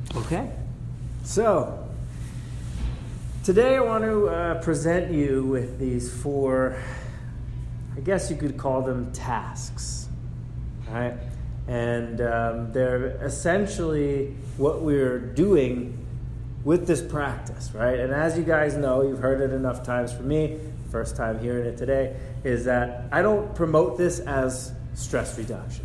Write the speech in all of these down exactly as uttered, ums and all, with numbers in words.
Okay, so today I want to uh, present you with these four, I guess you could call them tasks, right? And um, they're essentially what we're doing with this practice, right? And as you guys know, you've heard it enough times from me, first time hearing it today, is that I don't promote this as stress reduction.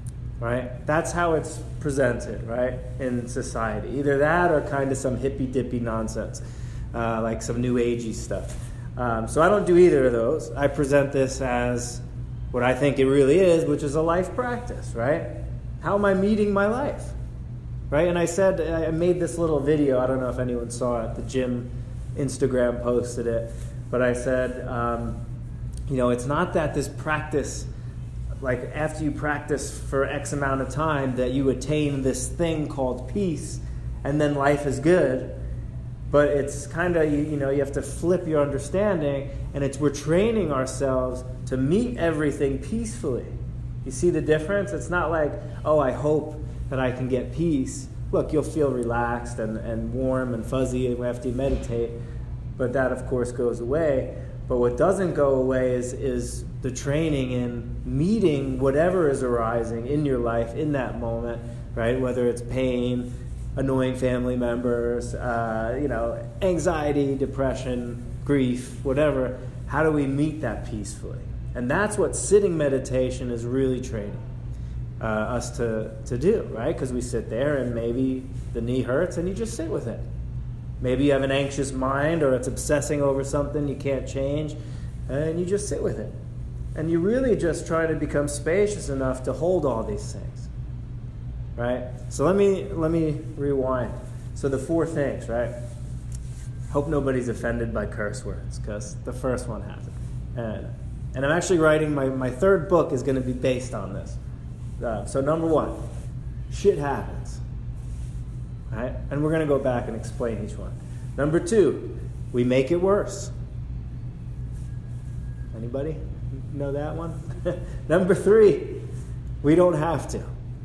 Right? That's how it's presented, right, in society. Either that or kind of some hippy-dippy nonsense, uh, like some new agey stuff. Um, so I don't do either of those. I present this as what I think it really is, which is a life practice, right? How am I meeting my life? Right? And I said, I made this little video. I don't know if anyone saw it. The gym Instagram posted it. But I said, um, you know, it's not that this practice, like after you practice for X amount of time, that you attain this thing called peace, and then life is good. But it's kind of, you, you know, you have to flip your understanding, and it's we're training ourselves to meet everything peacefully. You see the difference? It's not like, oh, I hope that I can get peace. Look, you'll feel relaxed and, and warm and fuzzy after you meditate, but that, of course, goes away. But what doesn't go away is, is the training in meeting whatever is arising in your life in that moment, right? Whether it's pain, annoying family members, uh, you know, anxiety, depression, grief, whatever. How do we meet that peacefully? And that's what sitting meditation is really training uh, us to, to do, right? Because we sit there and maybe the knee hurts and you just sit with it. Maybe you have an anxious mind or it's obsessing over something you can't change, and you just sit with it. And you really just try to become spacious enough to hold all these things, right? So let me let me rewind. So the four things, right? Hope nobody's offended by curse words, because the first one happened. And, and I'm actually writing, my, my third book is going to be based on this. Uh, so number one, shit happens. Right? And we're going to go back and explain each one. Number two, we make it worse. Anybody know that one? Number three, we don't have to.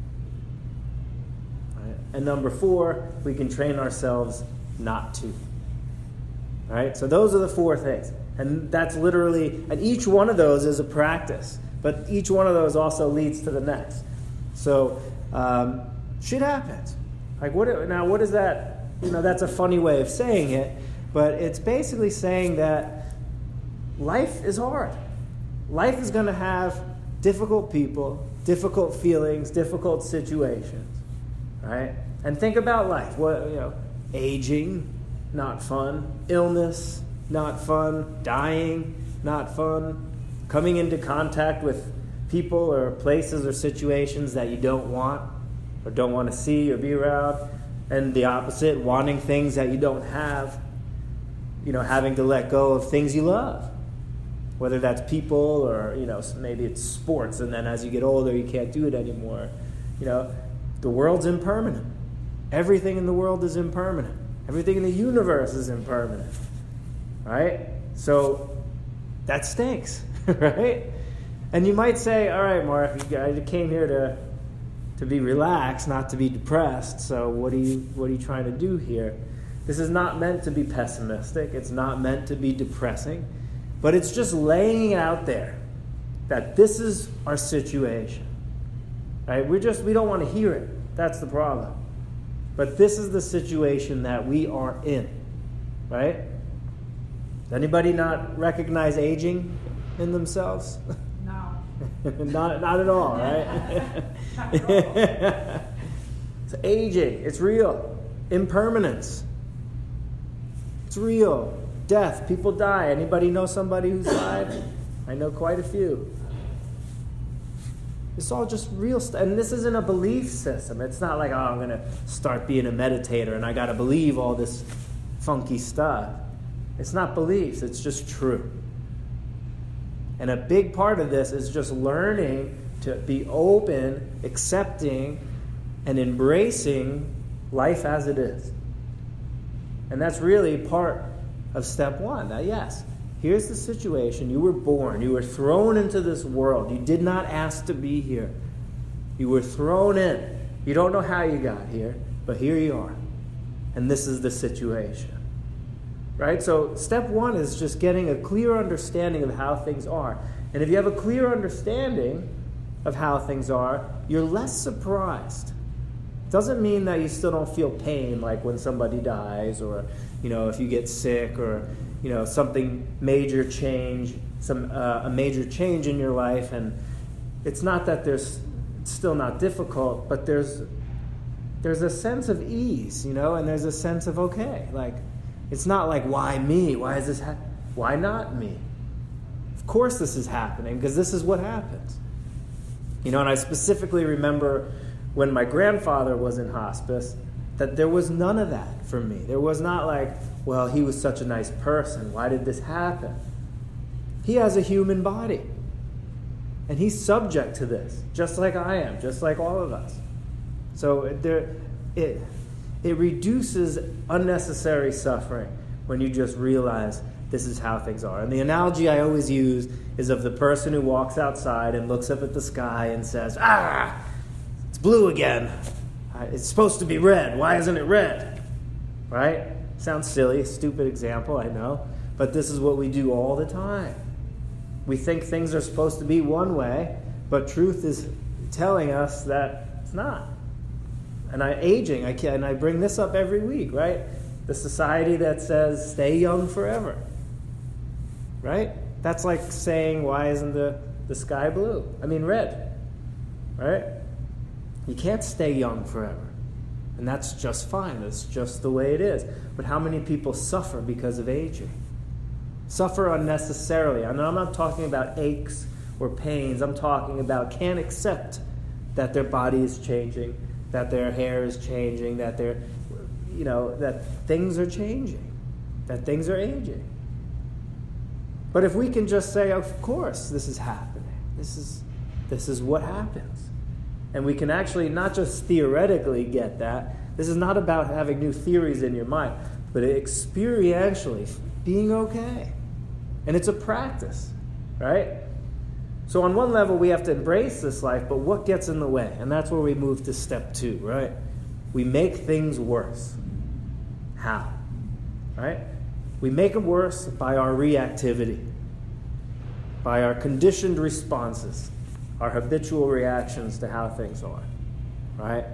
Right? And number four, we can train ourselves not to. Right? So those are the four things. And that's literally, and each one of those is a practice. But each one of those also leads to the next. So um, shit happens. Like what? Now, what is that? You know, that's a funny way of saying it, but it's basically saying that life is hard. Life is going to have difficult people, difficult feelings, difficult situations, right? And think about life. What you know, aging, not fun. Illness, not fun. Dying, not fun. Coming into contact with people or places or situations that you don't want, or don't want to see or be around, and the opposite, wanting things that you don't have, you know, having to let go of things you love, whether that's people or, you know, maybe it's sports, and then as you get older, you can't do it anymore. You know, the world's impermanent. Everything in the world is impermanent. Everything in the universe is impermanent, right? So that stinks, right? And you might say, all right, Mark, I came here to to be relaxed, not to be depressed. So what are you what are you trying to do here? This is not meant to be pessimistic. It's not meant to be depressing. But it's just laying out there that this is our situation. Right? We just we don't want to hear it. That's the problem. But this is the situation that we are in. Right? Does anybody not recognize aging in themselves? not, not at all, right? It's aging. It's real. Impermanence. It's real. Death. People die. Anybody know somebody who's died? I know quite a few. It's all just real stuff. And this isn't a belief system. It's not like, oh, I'm going to start being a meditator and I got to believe all this funky stuff. It's not beliefs. It's just true. And a big part of this is just learning to be open, accepting, and embracing life as it is. And that's really part of step one. Now, yes, here's the situation. You were born. You were thrown into this world. You did not ask to be here. You were thrown in. You don't know how you got here. But here you are. And this is the situation. Right? So step one is just getting a clear understanding of how things are. And if you have a clear understanding of how things are, you're less surprised. Doesn't mean that you still don't feel pain, like when somebody dies, or you know, if you get sick, or you know, something major change, some uh, a major change in your life, and it's not that there's it's still not difficult, but there's there's a sense of ease, you know, and there's a sense of okay, like it's not like why me? Why is this? Ha- why not me? Of course, this is happening because this is what happens, you know. And I specifically remember when my grandfather was in hospice, that there was none of that for me. There was not like, well, he was such a nice person. Why did this happen? He has a human body. And he's subject to this, just like I am, just like all of us. So there, it, it reduces unnecessary suffering when you just realize this is how things are. And the analogy I always use is of the person who walks outside and looks up at the sky and says, ah, blue again. It's supposed to be red. Why isn't it red? Right? Sounds silly, stupid example, I know. But this is what we do all the time. We think things are supposed to be one way, but truth is telling us that it's not. And I aging, I can, and I bring this up every week, right? The society that says stay young forever. Right? That's like saying, why isn't the, the sky blue? I mean red. Right? You can't stay young forever. And that's just fine. That's just the way it is. But how many people suffer because of aging? Suffer unnecessarily. And I'm not talking about aches or pains. I'm talking about can't accept that their body is changing, that their hair is changing, that their, you know, that things are changing, that things are aging. But if we can just say, of course, this is happening. This is this is what happens. And we can actually not just theoretically get that. This is not about having new theories in your mind, but experientially being okay. And it's a practice, right? So on one level, we have to embrace this life, but what gets in the way? And that's where we move to step two, right? We make things worse. How? Right? We make them worse by our reactivity, by our conditioned responses, our habitual reactions to how things are, right?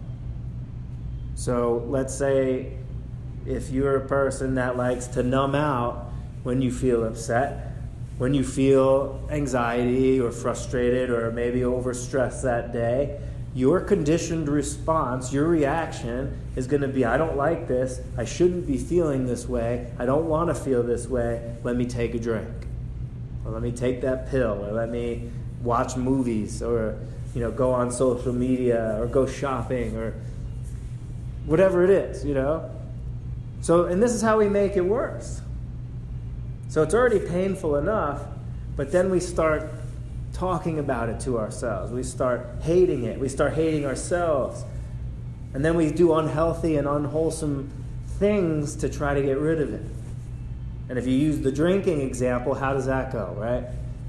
So let's say if you're a person that likes to numb out when you feel upset, when you feel anxiety or frustrated or maybe overstressed that day, your conditioned response, your reaction is going to be, I don't like this, I shouldn't be feeling this way, I don't want to feel this way, let me take a drink, or let me take that pill, or let me watch movies, or you know, go on social media, or go shopping, or whatever it is, you know. So, and this is how we make it worse. So it's already painful enough, but then we start talking about it to ourselves. We start hating it. We start hating ourselves. And then we do unhealthy and unwholesome things to try to get rid of it. And if you use the drinking example, how does that go, right?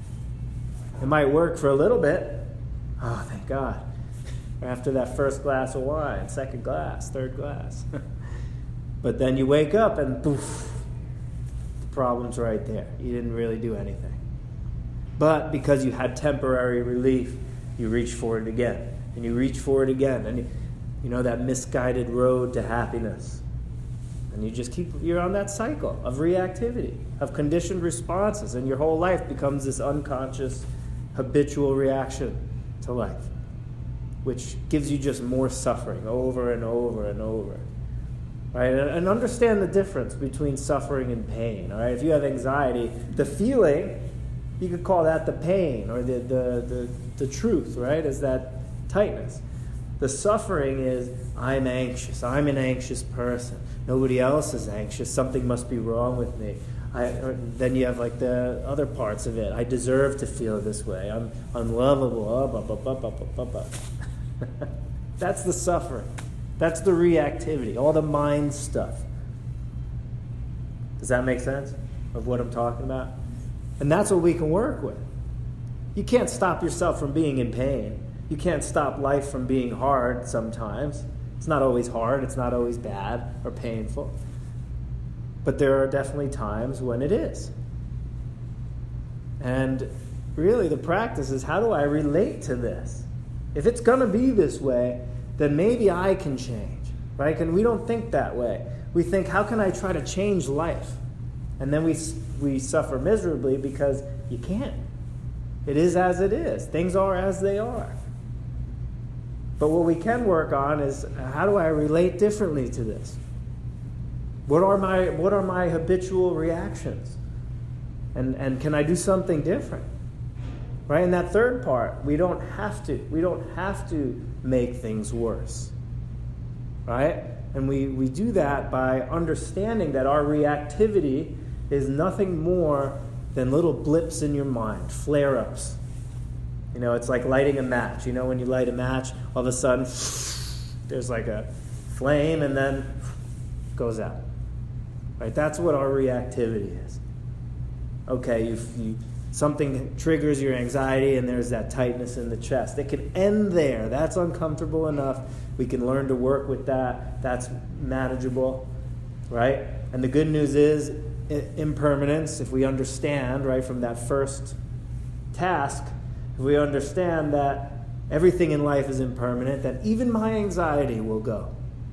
It might work for a little bit. Oh, thank God. After that first glass of wine, second glass, third glass. But then you wake up and poof, the problem's right there. You didn't really do anything. But because you had temporary relief, you reach for it again. And you reach for it again. And you, you know that misguided road to happiness. And you just keep, you're on that cycle of reactivity, of conditioned responses. And your whole life becomes this unconscious, habitual reaction to life, which gives you just more suffering over and over and over. Right? And understand the difference between suffering and pain. All right? If you have anxiety, the feeling, you could call that the pain, or the, the, the, the truth, right, is that tightness. The suffering is, I'm anxious. I'm an anxious person. Nobody else is anxious. Something must be wrong with me. I, then you have like the other parts of it. I deserve to feel this way. I'm unlovable. Up, up, up, up, up, up, up. That's the suffering. That's the reactivity. All the mind stuff. Does that make sense of what I'm talking about? And that's what we can work with. You can't stop yourself from being in pain. You can't stop life from being hard sometimes. It's not always hard, it's not always bad or painful. But there are definitely times when it is. And really the practice is, how do I relate to this? If it's going to be this way, then maybe I can change, right? And we don't think that way. We think, how can I try to change life? And then we we suffer miserably because you can't. It is as it is. Things are as they are. But what we can work on is, how do I relate differently to this? What are my what are my habitual reactions? And and can I do something different? Right? And that third part, we don't have to. We don't have to make things worse. Right? And we, we do that by understanding that our reactivity is nothing more than little blips in your mind, flare-ups. You know, it's like lighting a match. You know, when you light a match, all of a sudden, there's like a flame and then it goes out. Right? That's what our reactivity is. Okay, you, you something triggers your anxiety and there's that tightness in the chest. It can end there. That's uncomfortable enough. We can learn to work with that. That's manageable, right? And the good news is impermanence, if we understand, right, from that first task, if we understand that everything in life is impermanent, that even my anxiety will go.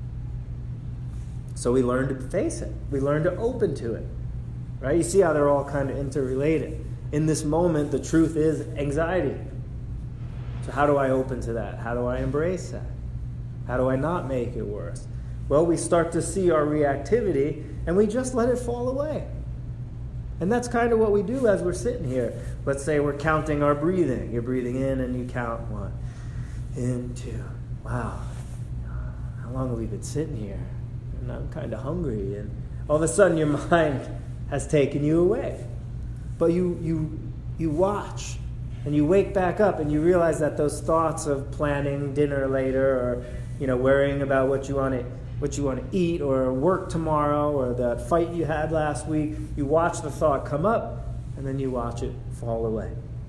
So we learn to face it. We learn to open to it, right? You see how they're all kind of interrelated. In this moment, the truth is anxiety. So how do I open to that? How do I embrace that? How do I not make it worse? Well, we start to see our reactivity and we just let it fall away. And that's kind of what we do as we're sitting here. Let's say we're counting our breathing. You're breathing in and you count one, in, two. Wow, how long have we been sitting here? And I'm kind of hungry. And all of a sudden your mind has taken you away. But you you you watch and you wake back up and you realize that those thoughts of planning dinner later, or you know, worrying about what you want to what you want to eat, or work tomorrow, or that fight you had last week, you watch the thought come up and then you watch it fall away.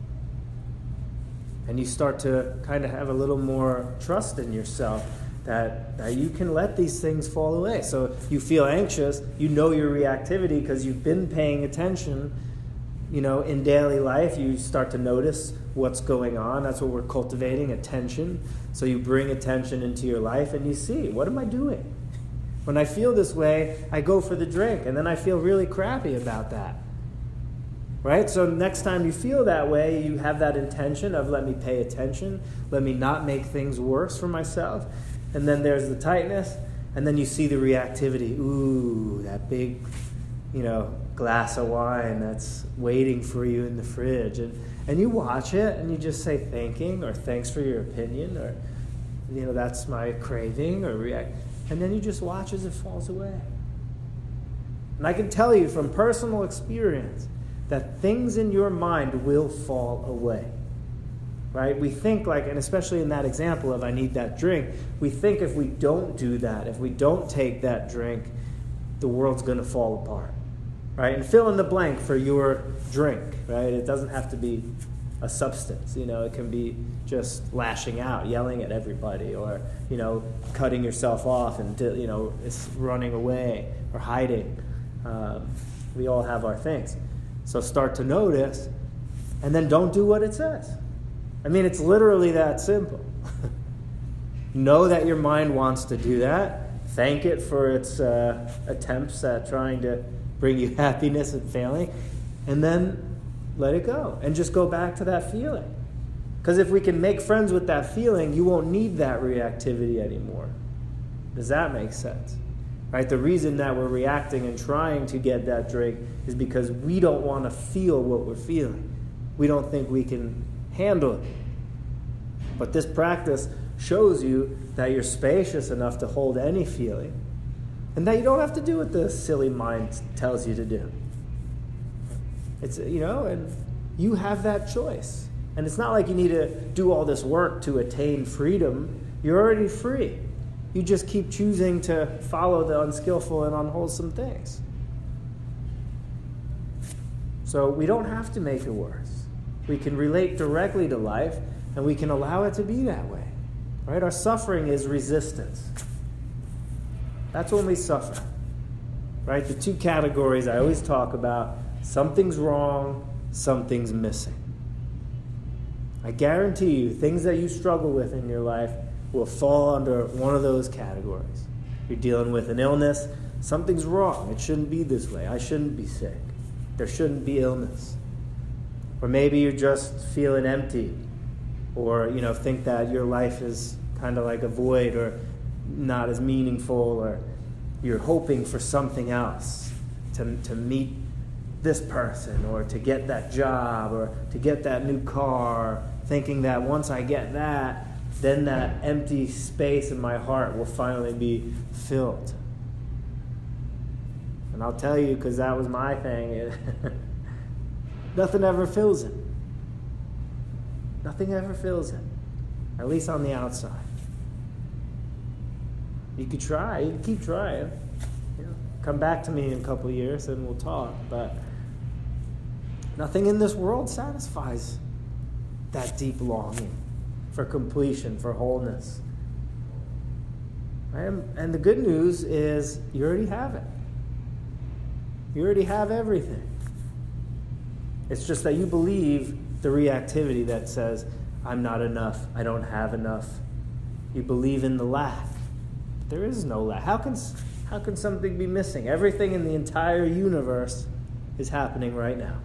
And you start to kind of have a little more trust in yourself that, that you can let these things fall away. So you feel anxious, you know your reactivity because you've been paying attention. You know, in daily life, you start to notice what's going on. That's what we're cultivating, attention. So you bring attention into your life and you see, what am I doing? When I feel this way, I go for the drink, and then I feel really crappy about that. Right? So next time you feel that way, you have that intention of, let me pay attention, let me not make things worse for myself. And then there's the tightness, and then you see the reactivity. Ooh, that big, you know, glass of wine that's waiting for you in the fridge, and and you watch it and you just say thanking, or thanks for your opinion, or you know, that's my craving, or react, and then you just watch as it falls away. And I can tell you from personal experience that things in your mind will fall away. Right? We think like, and especially in that example of I need that drink, we think if we don't do that, if we don't take that drink, the world's going to fall apart. Right? And fill in the blank for your drink, right? It doesn't have to be a substance, you know, it can be just lashing out, yelling at everybody, or, you know, cutting yourself off and, you know, it's running away or hiding. Um, we all have our things. So start to notice, and then don't do what it says. I mean, it's literally that simple. Know that your mind wants to do that. Thank it for its uh, attempts at trying to bring you happiness and failing, and then let it go and just go back to that feeling. Because if we can make friends with that feeling, you won't need that reactivity anymore. Does that make sense? Right? The reason that we're reacting and trying to get that drink is because we don't want to feel what we're feeling. We don't think we can handle it. But this practice shows you that you're spacious enough to hold any feeling, and that you don't have to do what the silly mind tells you to do. It's, you know, and you have that choice. And it's not like you need to do all this work to attain freedom. You're already free. You just keep choosing to follow the unskillful and unwholesome things. So we don't have to make it worse. We can relate directly to life, and we can allow it to be that way. Right? Our suffering is resistance. That's when we suffer. Right? The two categories I always talk about, something's wrong, something's missing. I guarantee you, things that you struggle with in your life will fall under one of those categories. You're dealing with an illness, something's wrong. It shouldn't be this way. I shouldn't be sick. There shouldn't be illness. Or maybe you're just feeling empty, or, you know, think that your life is kind of like a void or not as meaningful, or you're hoping for something else to, to meet this person, or to get that job, or to get that new car, thinking that once I get that, then that empty space in my heart will finally be filled. And I'll tell you, because that was my thing, it, nothing ever fills it. Nothing ever fills it, at least on the outside. You could try, you can keep trying. You know, come back to me in a couple of years and we'll talk. But nothing in this world satisfies that deep longing for completion, for wholeness. And, and the good news is you already have it. You already have everything. It's just that you believe the reactivity that says, I'm not enough, I don't have enough. You believe in the lack. There is no lack. How can, how can something be missing? Everything in the entire universe is happening right now.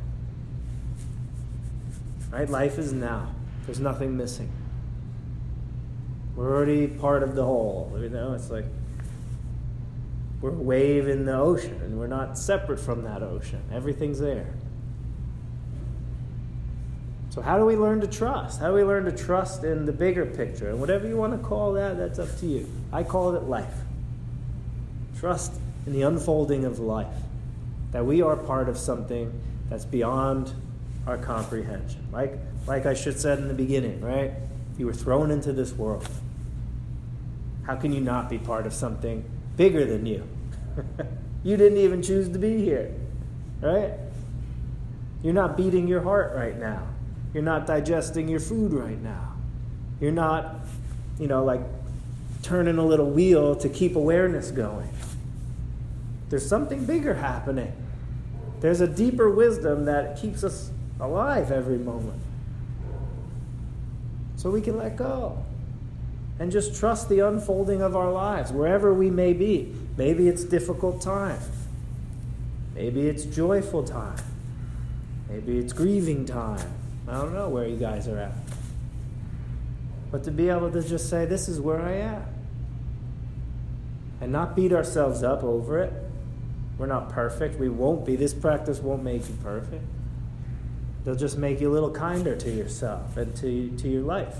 Right? Life is now. There's nothing missing. We're already part of the whole. You know, it's like we're a wave in the ocean, and we're not separate from that ocean. Everything's there. So how do we learn to trust? How do we learn to trust in the bigger picture? And whatever you want to call that, that's up to you. I call it life. Trust in the unfolding of life. That we are part of something that's beyond our comprehension. Like, like I should said in the beginning, right? You were thrown into this world. How can you not be part of something bigger than you? You didn't even choose to be here, right? You're not beating your heart right now. You're not digesting your food right now. You're not, you know, like turning a little wheel to keep awareness going. There's something bigger happening. There's a deeper wisdom that keeps us alive every moment. So we can let go and just trust the unfolding of our lives, wherever we may be. Maybe it's difficult time. Maybe it's joyful time. Maybe it's grieving time. I don't know where you guys are at. But to be able to just say, this is where I am. And not beat ourselves up over it. We're not perfect. We won't be. This practice won't make you perfect. They'll just make you a little kinder to yourself and to, to your life.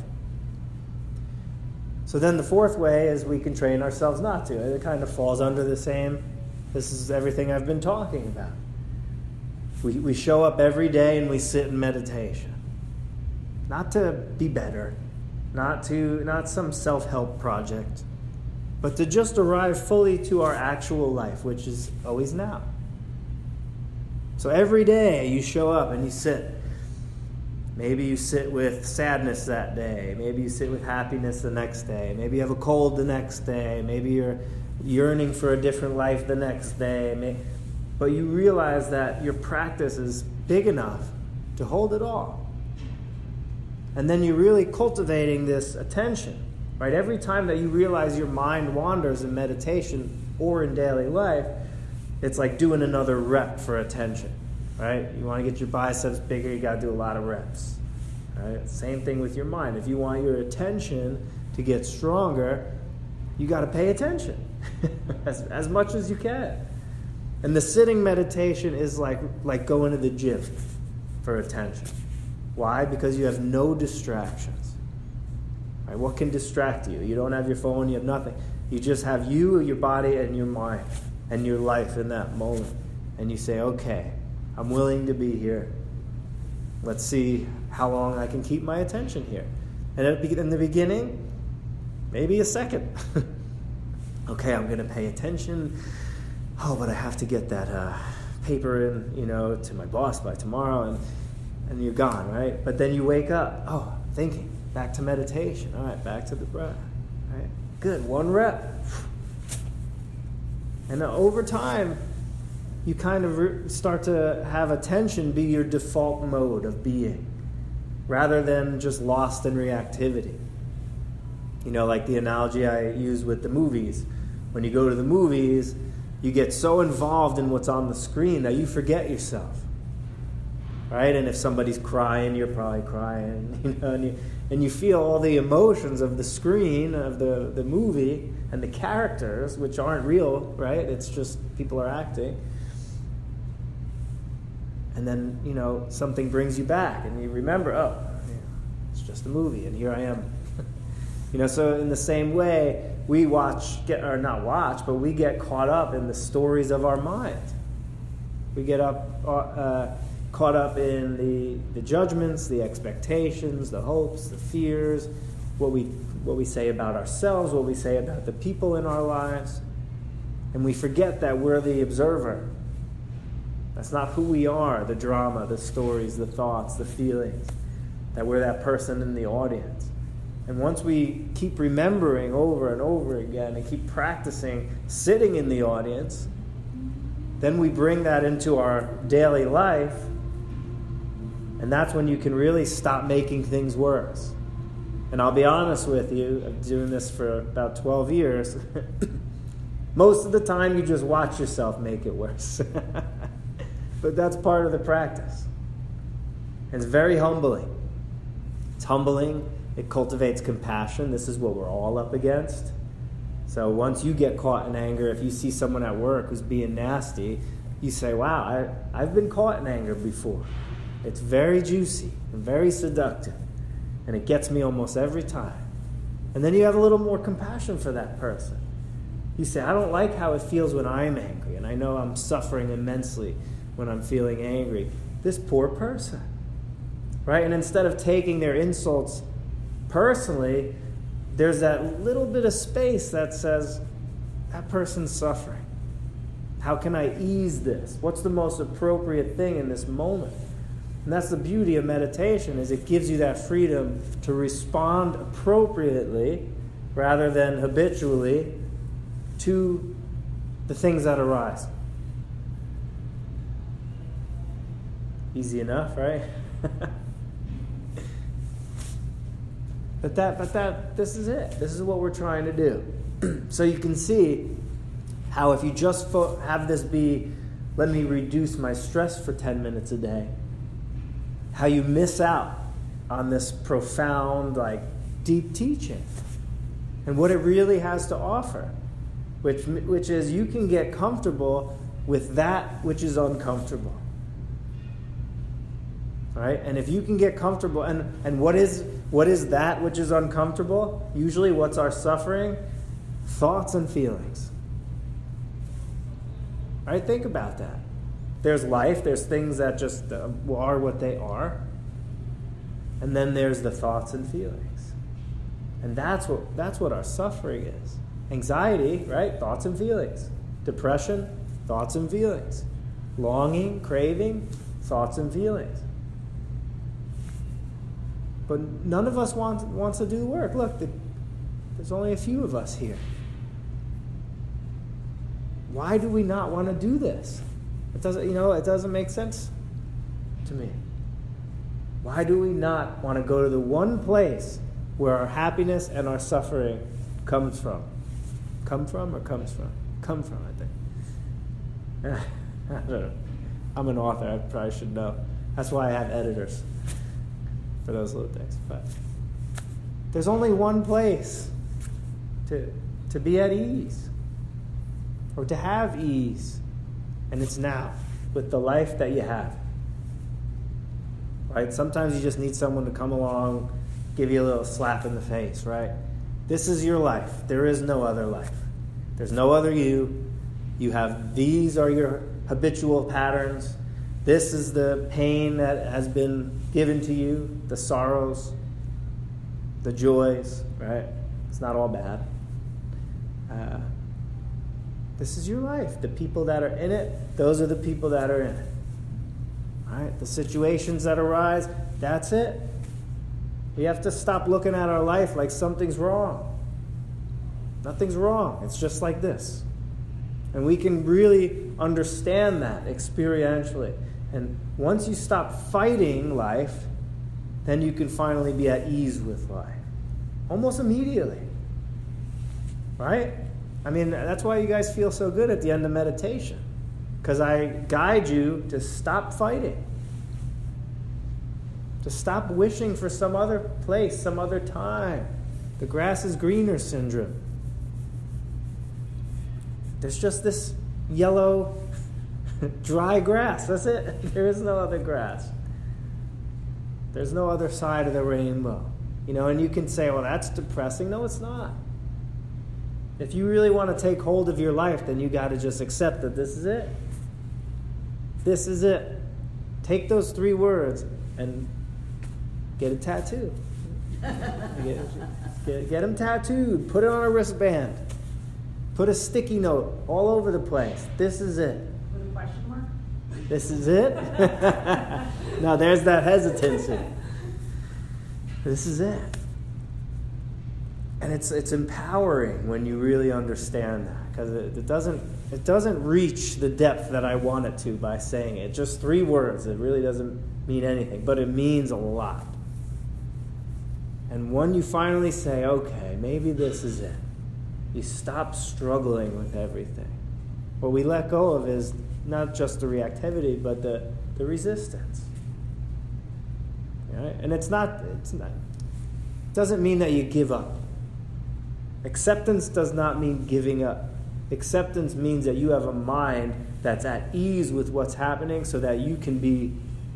So then the fourth way is we can train ourselves not to. It kind of falls under the same, this is everything I've been talking about. We, we show up every day and we sit in meditation. Not to be better, not to not some self-help project, but to just arrive fully to our actual life, which is always now. So every day you show up and you sit. Maybe you sit with sadness that day. Maybe you sit with happiness the next day. Maybe you have a cold the next day. Maybe you're yearning for a different life the next day. But you realize that your practice is big enough to hold it all. And then you're really cultivating this attention, right? Every time that you realize your mind wanders in meditation or in daily life, it's like doing another rep for attention, right? You want to get your biceps bigger, you got to do a lot of reps, right? Same thing with your mind. If you want your attention to get stronger, you got to pay attention as, as much as you can. And the sitting meditation is like, like going to the gym for attention. Why? Because you have no distractions. Right? What can distract you? You don't have your phone, you have nothing. You just have you, your body, and your mind, and your life in that moment. And you say, okay, I'm willing to be here. Let's see how long I can keep my attention here. And in the beginning, maybe a second. Okay, I'm going to pay attention. Oh, but I have to get that uh, paper in, you know, to my boss by tomorrow, and and you're gone, right? But then you wake up. Oh, thinking. Back to meditation. All right, back to the breath. Right? Good. One rep. And over time, you kind of re- start to have attention be your default mode of being, rather than just lost in reactivity. You know, like the analogy I use with the movies. When you go to the movies, you get so involved in what's on the screen that you forget yourself. Right? And if somebody's crying, you're probably crying. You know, and you, and you feel all the emotions of the screen, of the, the movie, and the characters, which aren't real, right? It's just people are acting. And then, you know, something brings you back, and you remember, oh, yeah, it's just a movie, and here I am. You know, so in the same way, we watch, get, or not watch, but we get caught up in the stories of our mind. We get up, uh, caught up in the, the judgments, the expectations, the hopes, the fears, what we what we say about ourselves, what we say about the people in our lives. And we forget that we're the observer. That's not who we are, the drama, the stories, the thoughts, the feelings. That we're that person in the audience. And once we keep remembering over and over again and keep practicing sitting in the audience, then we bring that into our daily life, and that's when you can really stop making things worse. And I'll be honest with you, I'm doing this for about twelve years. Most of the time you just watch yourself make it worse. But that's part of the practice. And it's very humbling. It's humbling. It cultivates compassion. This is what we're all up against. So once you get caught in anger, if you see someone at work who's being nasty, you say, wow, I, I've been caught in anger before. It's very juicy and very seductive. And it gets me almost every time. And then you have a little more compassion for that person. You say, I don't like how it feels when I'm angry, and I know I'm suffering immensely when I'm feeling angry. This poor person. Right? And instead of taking their insults personally, there's that little bit of space that says, that person's suffering. How can I ease this? What's the most appropriate thing in this moment? And that's the beauty of meditation, is it gives you that freedom to respond appropriately rather than habitually to the things that arise. Easy enough, right? But that, but that, this is it. This is what we're trying to do. So you can see how if you just fo- have this be, let me reduce my stress for ten minutes a day, how you miss out on this profound, like, deep teaching and what it really has to offer, which which is you can get comfortable with that which is uncomfortable. Right? And if you can get comfortable, and, and what is what is that which is uncomfortable? Usually what's our suffering? Thoughts and feelings. Right? Think about that. There's life, there's things that just uh, are what they are. And then there's the thoughts and feelings. And that's what that's what our suffering is. Anxiety, right? Thoughts and feelings. Depression, thoughts and feelings. Longing, craving, thoughts and feelings. But none of us want, wants to do the work. Look, the, there's only a few of us here. Why do we not want to do this? It doesn't, you know, it doesn't make sense to me. Why do we not want to go to the one place where our happiness and our suffering comes from? Come from or comes from? Come from, I think. I don't know. I'm an author. I probably should know. That's why I have editors for those little things. But there's only one place to to be at ease or to have ease. And it's now, with the life that you have. Right? Sometimes you just need someone to come along, give you a little slap in the face, right? This is your life. There is no other life. There's no other you. You have, these are your habitual patterns. This is the pain that has been given to you, the sorrows, the joys, right? It's not all bad. Uh, This is your life. The people that are in it, those are the people that are in it. All right? The situations that arise, that's it. We have to stop looking at our life like something's wrong. Nothing's wrong. It's just like this. And we can really understand that experientially. And once you stop fighting life, then you can finally be at ease with life. Almost immediately. Right? I mean, that's why you guys feel so good at the end of meditation. Because I guide you to stop fighting. To stop wishing for some other place, some other time. The grass is greener syndrome. There's just this yellow, dry grass. That's it. There is no other grass. There's no other side of the rainbow. You know, and you can say, well, that's depressing. No, it's not. If you really want to take hold of your life, then you got to just accept that this is it. This is it. Take those three words and get a tattoo. get, get, get them tattooed. Put it on a wristband. Put a sticky note all over the place. This is it. With a question mark? This is it? Now there's that hesitancy. This is it. And it's it's empowering when you really understand that, because it, it doesn't it doesn't reach the depth that I want it to by saying it. Just three words. It really doesn't mean anything, but it means a lot. And when you finally say, okay, maybe this is it, you stop struggling with everything. What we let go of is not just the reactivity, but the, the resistance. Right? And it's not, it's not, it doesn't mean that you give up. Acceptance does not mean giving up. Acceptance means that you have a mind that's at ease with what's happening so that you can be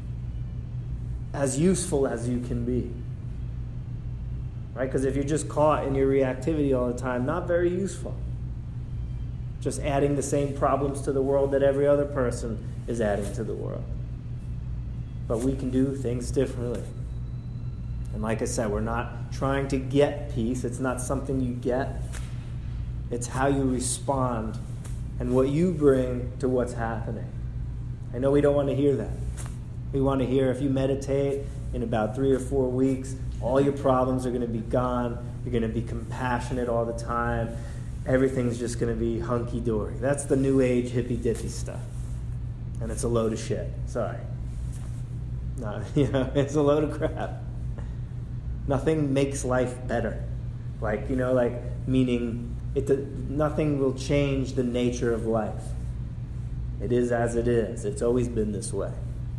as useful as you can be. Right? Because if you're just caught in your reactivity all the time, not very useful. Just adding the same problems to the world that every other person is adding to the world. But we can do things differently. And like I said, we're not trying to get peace. It's not something you get. It's how you respond and what you bring to what's happening. I know we don't want to hear that. We want to hear if you meditate in about three or four weeks, all your problems are going to be gone. You're going to be compassionate all the time. Everything's just going to be hunky-dory. That's the new age hippy-dippy stuff. And it's a load of shit. Sorry. No, you know, it's a load of crap. Nothing makes life better. Like, you know, like, meaning it, nothing will change the nature of life. It is as it is. It's always been this way.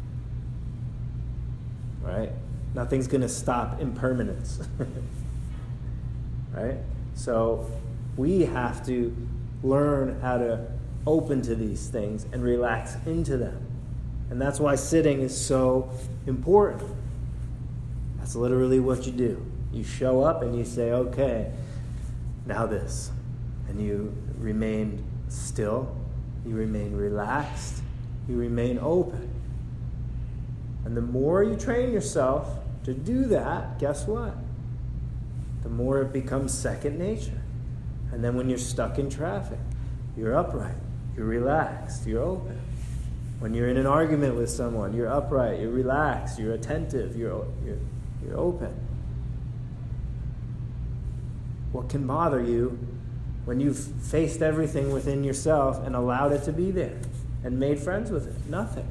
Right? Nothing's going to stop impermanence. Right? So we have to learn how to open to these things and relax into them. And that's why sitting is so important. That's literally what you do. You show up and you say, okay, now this. And you remain still. You remain relaxed. You remain open. And the more you train yourself to do that, guess what? The more it becomes second nature. And then when you're stuck in traffic, you're upright, you're relaxed, you're open. When you're in an argument with someone, you're upright, you're relaxed, you're attentive, you're, you're, you're open. What can bother you when you've faced everything within yourself and allowed it to be there and made friends with it? Nothing.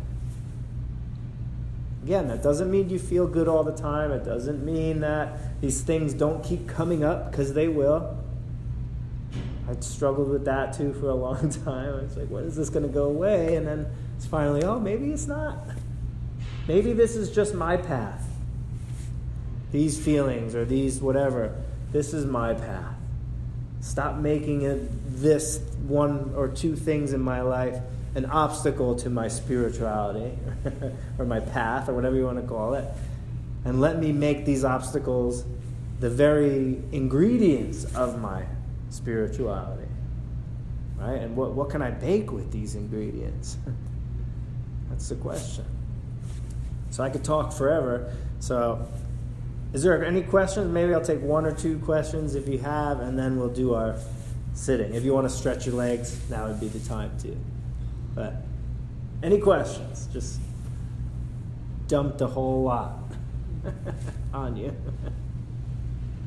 Again, that doesn't mean you feel good all the time. It doesn't mean that these things don't keep coming up, because they will. I struggled with that too for a long time. I was like, when is this going to go away? And then it's finally, oh, maybe it's not. Maybe this is just my path. These feelings or these whatever, this is my path. Stop making it this one or two things in my life an obstacle to my spirituality or my path or whatever you want to call it. And let me make these obstacles the very ingredients of my spirituality. Right? And what, what can I bake with these ingredients? That's the question. So I could talk forever. So is there any questions? Maybe I'll take one or two questions if you have, and then we'll do our sitting. If you want to stretch your legs, now would be the time to. But any questions? Just dumped a whole lot on you.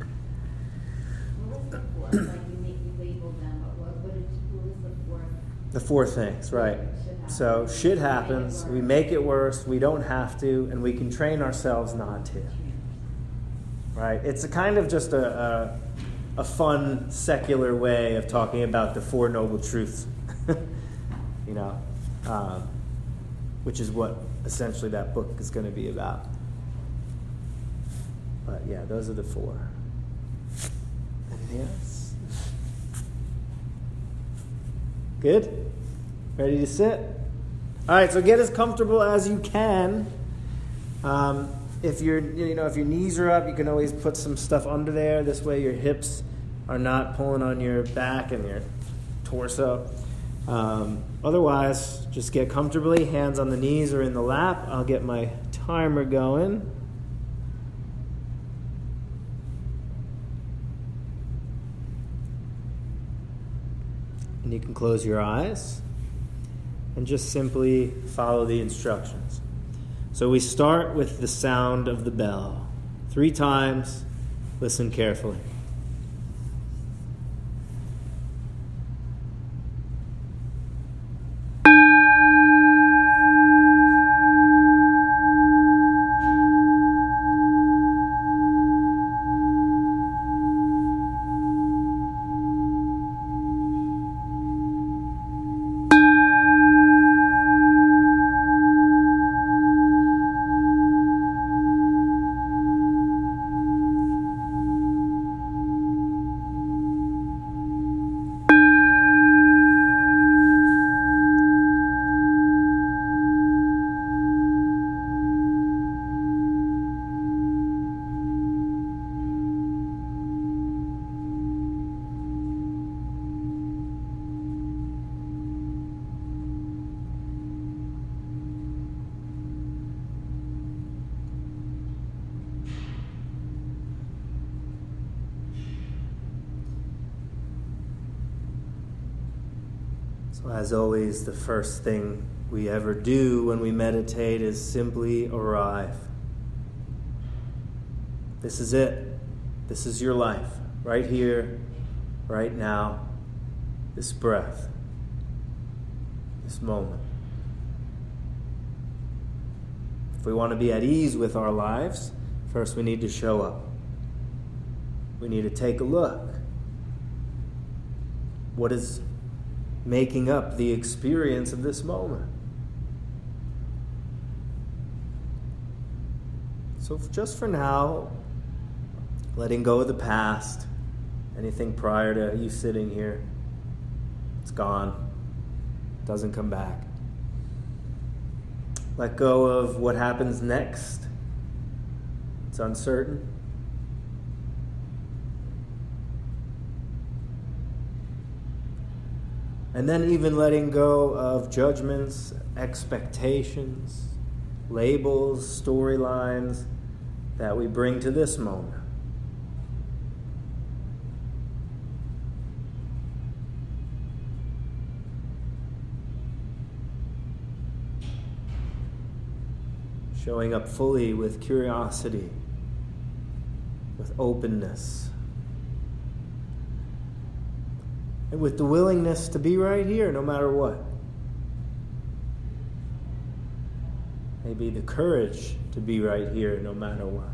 What was the fourth? Like you make you label them, but what what, is, what was the fourth? The four things, right. So shit happens, we make it worse, we don't have to, and we can train ourselves not to. Right? It's a kind of just a, a, a fun, secular way of talking about the Four Noble Truths. you know, um, which is what essentially that book is going to be about. But yeah, those are the four. Anything else? Good? Ready to sit? All right, so get as comfortable as you can. Um, if you're, you know, if your knees are up, you can always put some stuff under there. This way, your hips are not pulling on your back and your torso. Um, otherwise, just get comfortably. Hands on the knees or in the lap. I'll get my timer going. And you can close your eyes and just simply follow the instructions. So we start with the sound of the bell. Three times. Listen carefully. So as always, the first thing we ever do when we meditate is simply arrive. This is it. This is your life. Right here, right now, this breath, this moment. If we want to be at ease with our lives, first we need to show up. We need to take a look. What is making up the experience of this moment? So just for now, letting go of the past, anything prior to you sitting here, it's gone, doesn't come back. Let go of what happens next. It's uncertain. And then even letting go of judgments, expectations, labels, storylines that we bring to this moment. Showing up fully with curiosity, with openness, and with the willingness to be right here no matter what. Maybe the courage to be right here no matter what.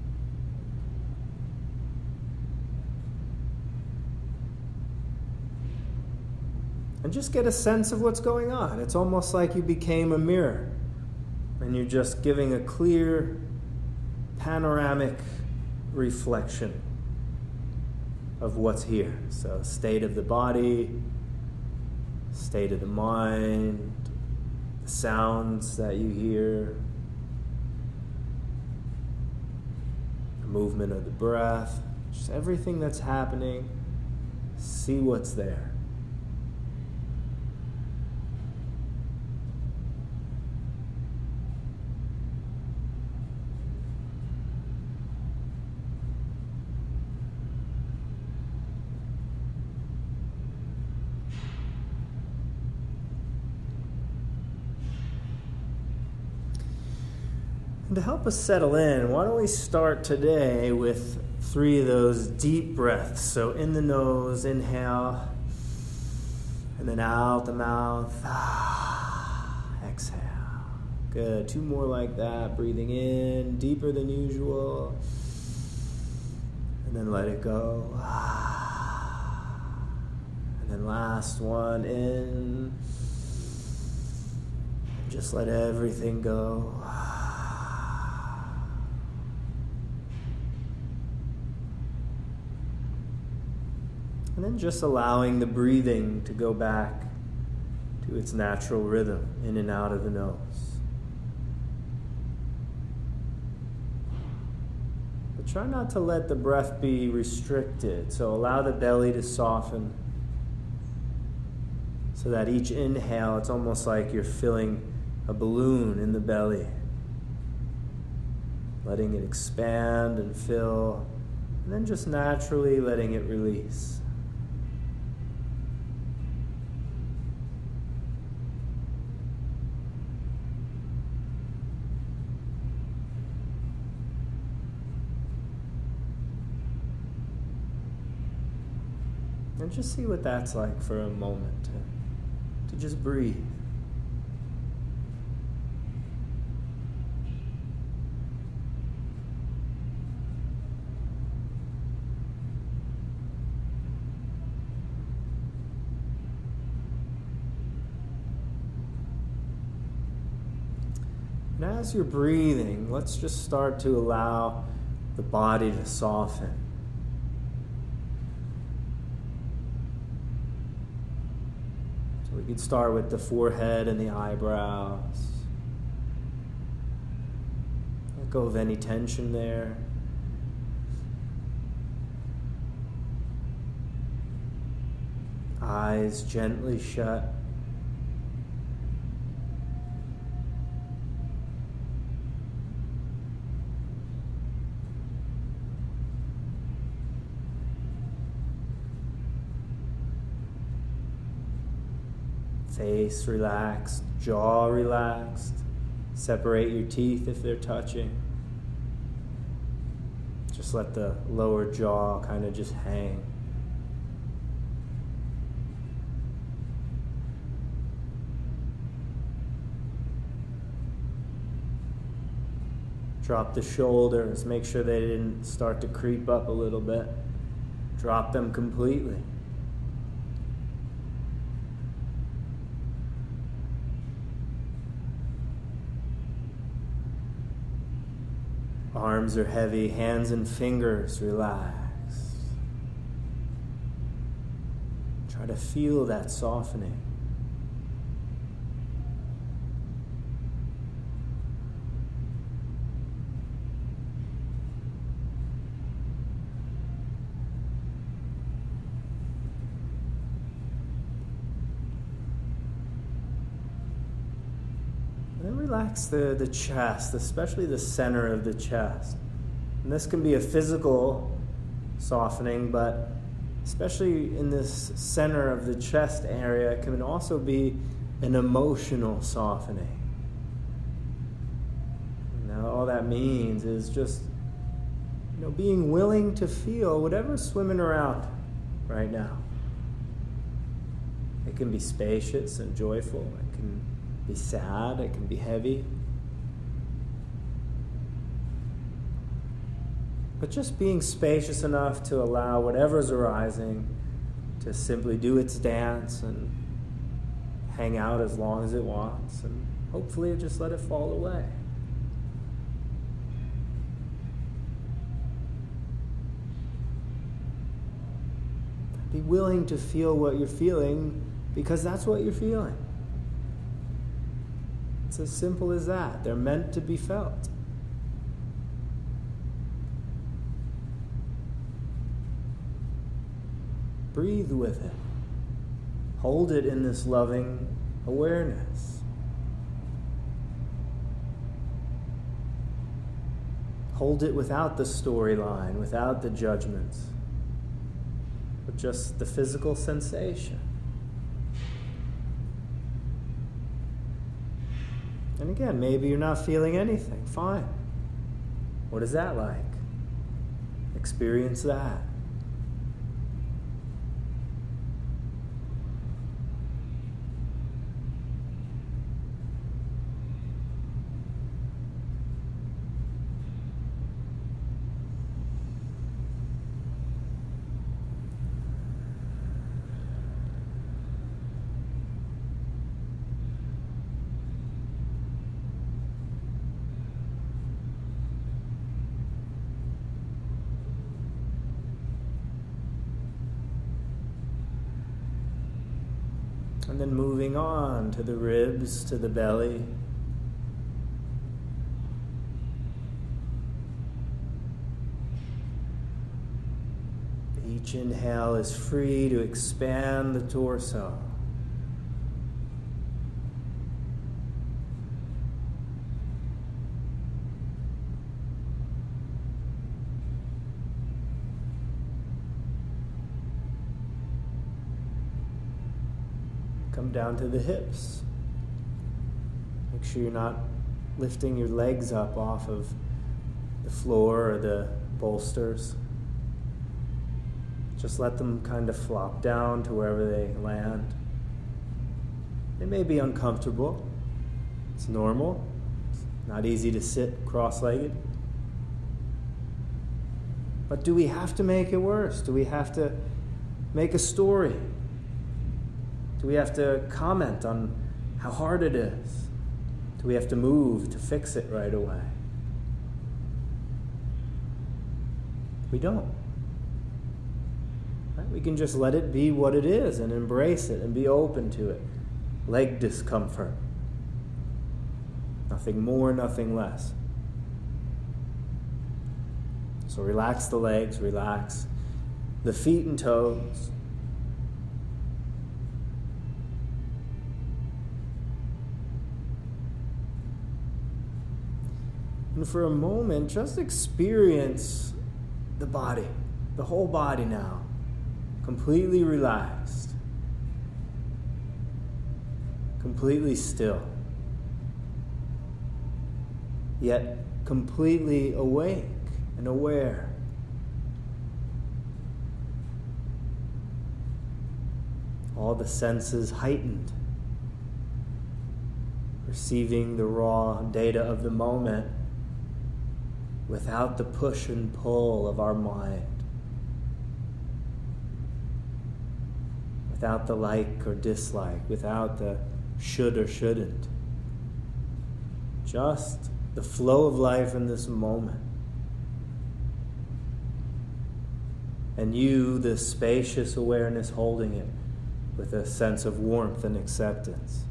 And just get a sense of what's going on. It's almost like you became a mirror and you're just giving a clear, panoramic reflection of what's here. So state of the body, state of the mind, the sounds that you hear, the movement of the breath, just everything that's happening, see what's there. And to help us settle in, why don't we start today with three of those deep breaths. So in the nose, inhale, and then out the mouth. Exhale. Good. Two more like that. Breathing in deeper than usual. And then let it go. And then last one in. And just let everything go. And then just allowing the breathing to go back to its natural rhythm, in and out of the nose. But try not to let the breath be restricted. So allow the belly to soften. So that each inhale, it's almost like you're filling a balloon in the belly. Letting it expand and fill, and then just naturally letting it release. And just see what that's like for a moment, to, to just breathe. And as you're breathing, let's just start to allow the body to soften. We could start with the forehead and the eyebrows. Let go of any tension there. Eyes gently shut. Face relaxed, jaw relaxed. Separate your teeth if they're touching. Just let the lower jaw kind of just hang. Drop the shoulders. Make sure they didn't start to creep up a little bit. Drop them completely. Arms are heavy, hands and fingers relaxed. Try to feel that softening. And then relax the, the chest, especially the center of the chest. And this can be a physical softening, but especially in this center of the chest area, it can also be an emotional softening. Now, all that means is just, you know, being willing to feel whatever's swimming around right now. It can be spacious and joyful. It can be sad. It can be heavy. But just being spacious enough to allow whatever's arising to simply do its dance and hang out as long as it wants, and hopefully just let it fall away. Be willing to feel what you're feeling, because that's what you're feeling. It's as simple as that. They're meant to be felt. Breathe with it. Hold it in this loving awareness. Hold it without the storyline, without the judgments, but just the physical sensation. And again, maybe you're not feeling anything. Fine. What is that like? Experience that. And then moving on to the ribs, to the belly. Each inhale is free to expand the torso. Come down to the hips. Make sure you're not lifting your legs up off of the floor or the bolsters. Just let them kind of flop down to wherever they land. They may be uncomfortable. It's normal. It's not easy to sit cross-legged. But do we have to make it worse? Do we have to make a story? Do we have to comment on how hard it is? Do we have to move to fix it right away? We don't. Right? We can just let it be what it is and embrace it and be open to it. Leg discomfort. Nothing more, nothing less. So relax the legs, relax the feet and toes. And for a moment, just experience the body, the whole body now, completely relaxed, completely still, yet completely awake and aware. All the senses heightened, receiving the raw data of the moment without the push and pull of our mind, without the like or dislike, without the should or shouldn't. Just the flow of life in this moment. And you, the spacious awareness holding it with a sense of warmth and acceptance.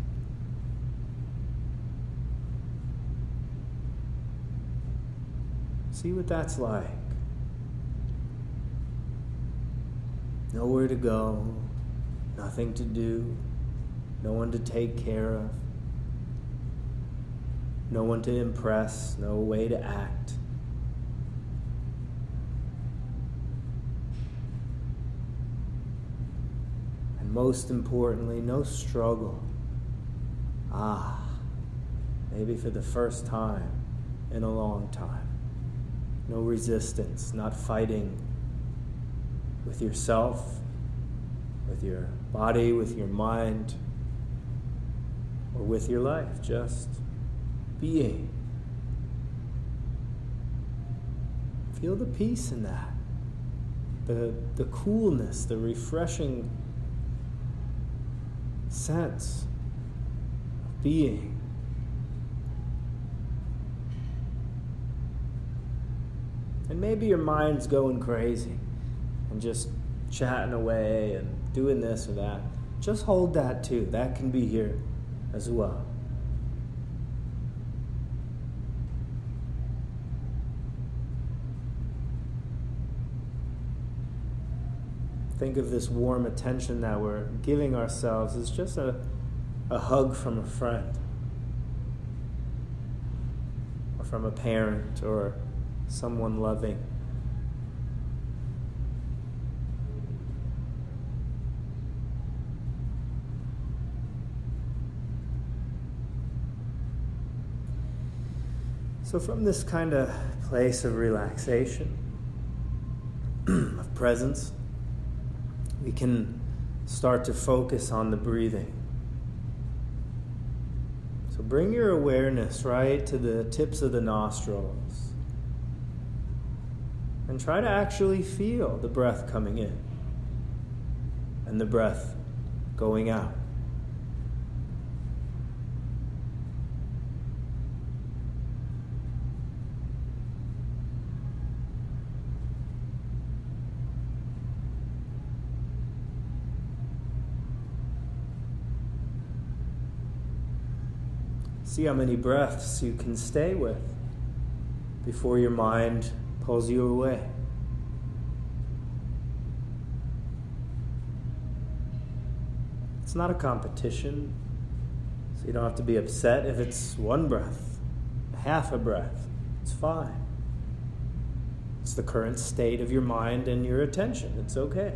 See what that's like. Nowhere to go, nothing to do, no one to take care of, no one to impress, no way to act. And most importantly, no struggle. Ah, maybe for the first time in a long time. No resistance, not fighting with yourself, with your body, with your mind, or with your life, just being. Feel the peace in that, the, the coolness, the refreshing sense of being. And maybe your mind's going crazy and just chatting away and doing this or that. Just hold that too. That can be here as well. Think of this warm attention that we're giving ourselves as just a, a hug from a friend, or from a parent, or someone loving. So from this kind of place of relaxation, of presence, we can start to focus on the breathing. So bring your awareness right to the tips of the nostrils. And try to actually feel the breath coming in and the breath going out. See how many breaths you can stay with before your mind pulls you away. It's not a competition, so you don't have to be upset if it's one breath, half a breath. It's fine. It's the current state of your mind and your attention. It's okay.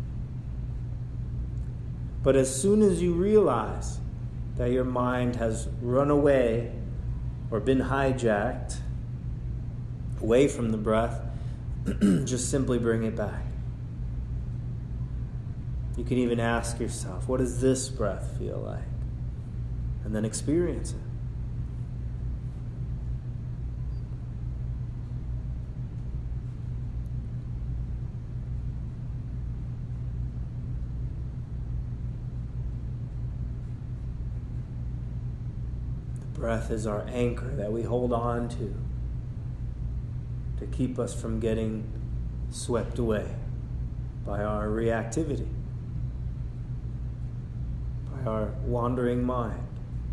But as soon as you realize that your mind has run away or been hijacked away from the breath, just simply bring it back. You can even ask yourself, what does this breath feel like? And then experience it. The breath is our anchor that we hold on to to keep us from getting swept away by our reactivity, by our wandering mind.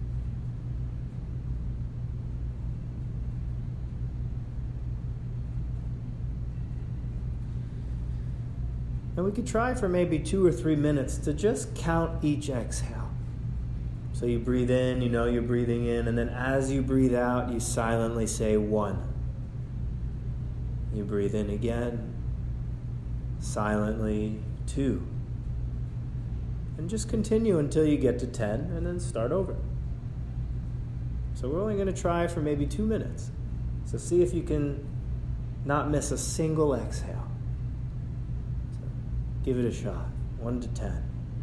And we could try for maybe two or three minutes to just count each exhale. So you breathe in, you know you're breathing in, and then as you breathe out, you silently say one. You breathe in again, silently, two. And just continue until you get to ten, and then start over. So we're only going to try for maybe two minutes. So see if you can not miss a single exhale. So give it a shot, one to ten.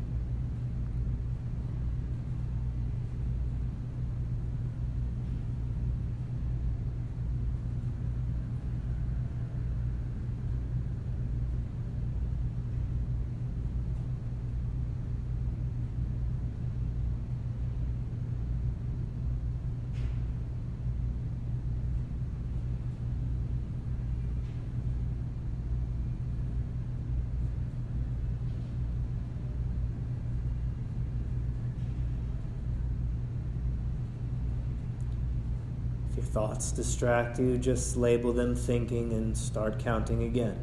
If your thoughts distract you, just label them thinking and start counting again.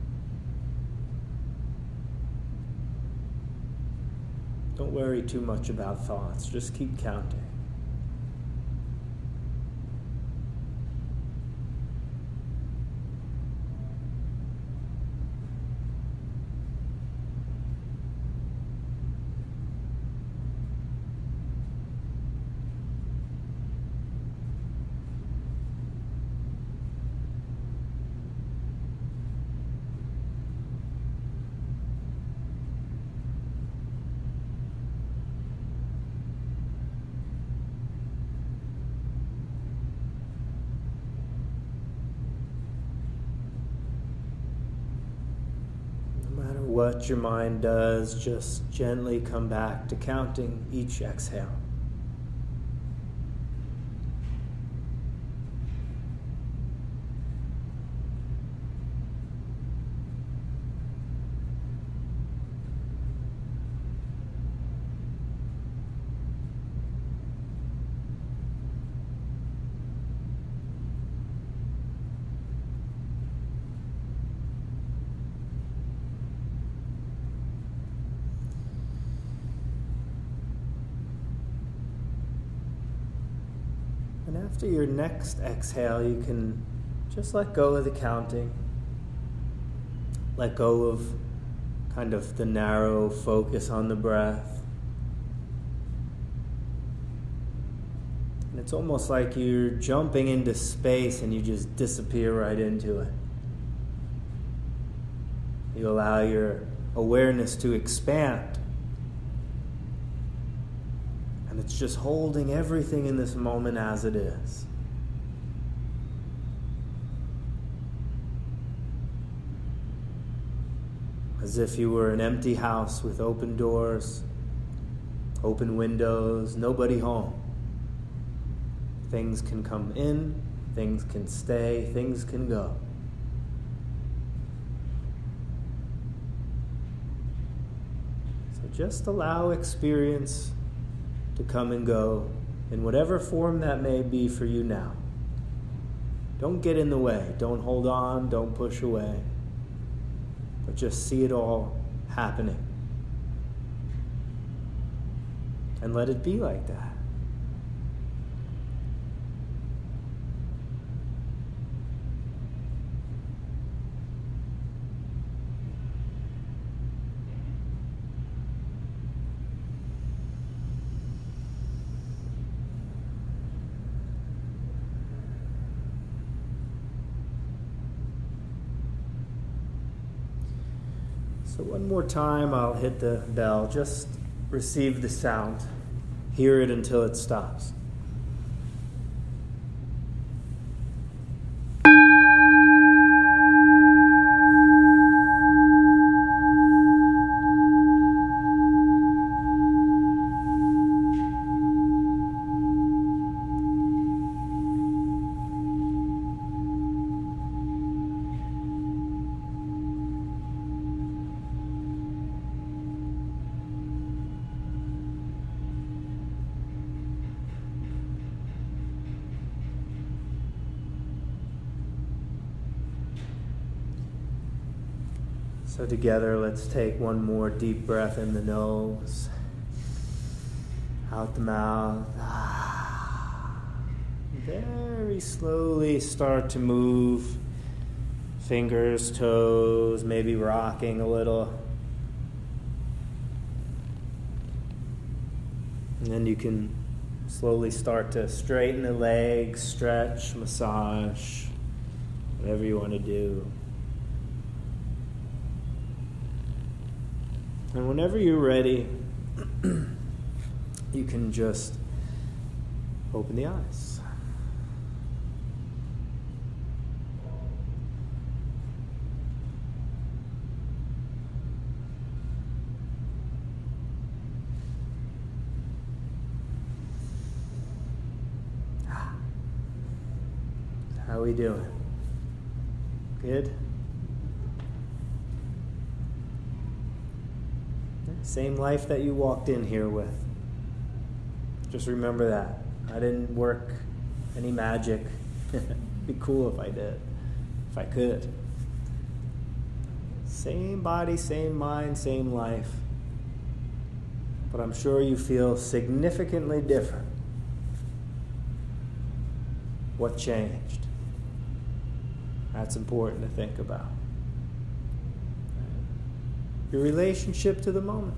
Don't worry too much about thoughts, just keep counting. What your mind does, just gently come back to counting each exhale. And after your next exhale, you can just let go of the counting. Let go of kind of the narrow focus on the breath. And it's almost like you're jumping into space and you just disappear right into it. You allow your awareness to expand. And it's just holding everything in this moment as it is. As if you were an empty house with open doors, open windows, nobody home. Things can come in, things can stay, things can go. So just allow experience to come and go in whatever form that may be for you now. Don't get in the way. Don't hold on. Don't push away. But just see it all happening. And let it be like that. So one more time, I'll hit the bell. Just receive the sound. Hear it until it stops. So together, let's take one more deep breath in the nose, out the mouth. Very slowly start to move fingers, toes, maybe rocking a little. And then you can slowly start to straighten the legs, stretch, massage, whatever you want to do. And whenever you're ready, you can just open the eyes. How are we doing? Good? Same life that you walked in here with. Just remember that. I didn't work any magic. It'd be cool if I did, if I could. Same body, same mind, same life. But I'm sure you feel significantly different. What changed? That's important to think about. Your relationship to the moment.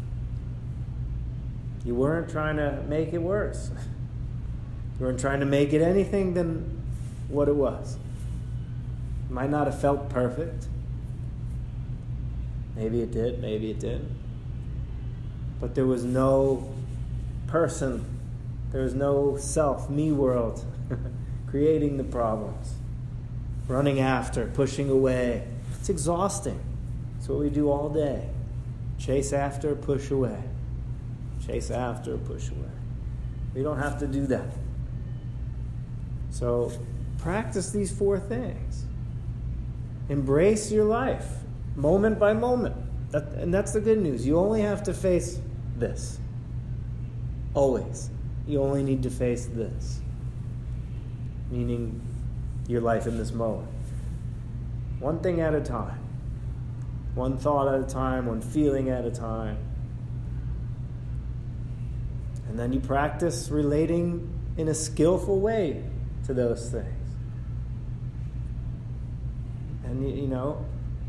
You weren't trying to make it worse. You weren't trying to make it anything than what it was. It might not have felt perfect. Maybe it did, maybe it didn't. But there was no person, there was no self, me world creating the problems, running after, pushing away. It's exhausting. It's what we do all day. Chase after, push away. Chase after, push away. We don't have to do that. So practice these four things. Embrace your life, moment by moment. That, and that's the good news. You only have to face this. Always. You only need to face this. Meaning your life in this moment. One thing at a time. One thought at a time, one feeling at a time. And then you practice relating in a skillful way to those things. And, you know,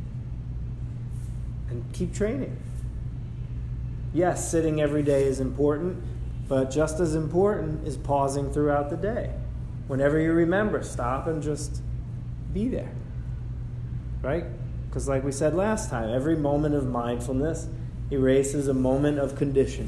and keep training. Yes, sitting every day is important, but just as important is pausing throughout the day. Whenever you remember, stop and just be there. Right? Because like we said last time, every moment of mindfulness erases a moment of conditioning.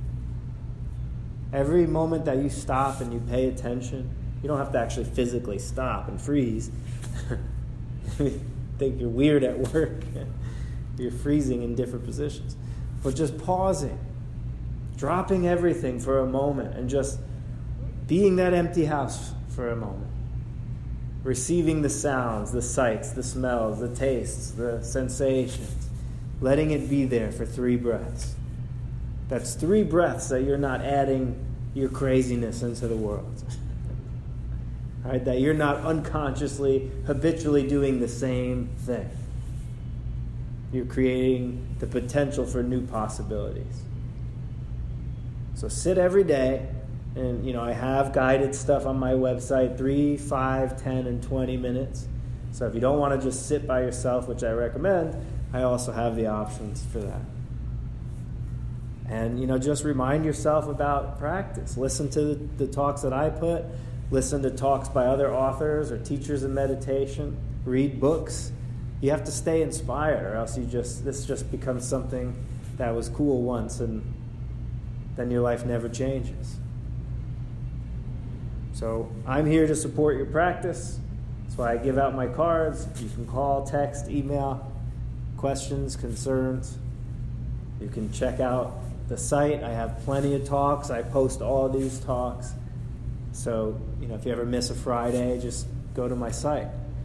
Every moment that you stop and you pay attention, you don't have to actually physically stop and freeze. You think you're weird at work. You're freezing in different positions. But just pausing, dropping everything for a moment and just being that empty house for a moment. Receiving the sounds, the sights, the smells, the tastes, the sensations. Letting it be there for three breaths. That's three breaths that you're not adding your craziness into the world. Right? That you're not unconsciously, habitually doing the same thing. You're creating the potential for new possibilities. So sit every day, and you know I have guided stuff on my website, three, five, ten, and twenty minutes. So if you don't want to just sit by yourself, which I recommend, I also have the options for that. And you know, just remind yourself about practice. Listen to the, the talks that I put. Listen to talks by other authors or teachers in meditation. Read books. You have to stay inspired, or else you just this just becomes something that was cool once, and then your life never changes. So I'm here to support your practice. That's why I give out my cards. You can call, text, email, questions, concerns. You can check out the site. I have plenty of talks. I post all these talks. So, you know, if you ever miss a Friday, just go to my site.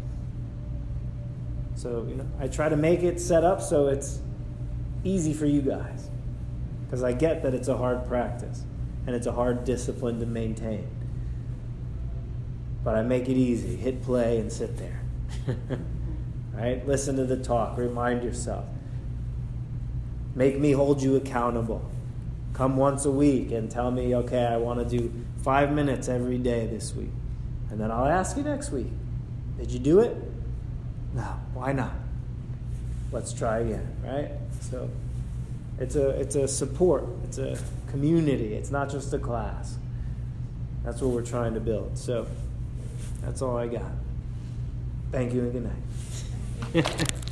So, you know, I try to make it set up so it's easy for you guys. Because I get that it's a hard practice and it's a hard discipline to maintain. But I make it easy. Hit play and sit there. Right? Listen to the talk. Remind yourself. Make me hold you accountable. Come once a week and tell me, okay, I want to do five minutes every day this week. And then I'll ask you next week, did you do it? No. Why not? Let's try again, right? So it's a it's a support. It's a community. It's not just a class. That's what we're trying to build. So that's all I got. Thank you and good night.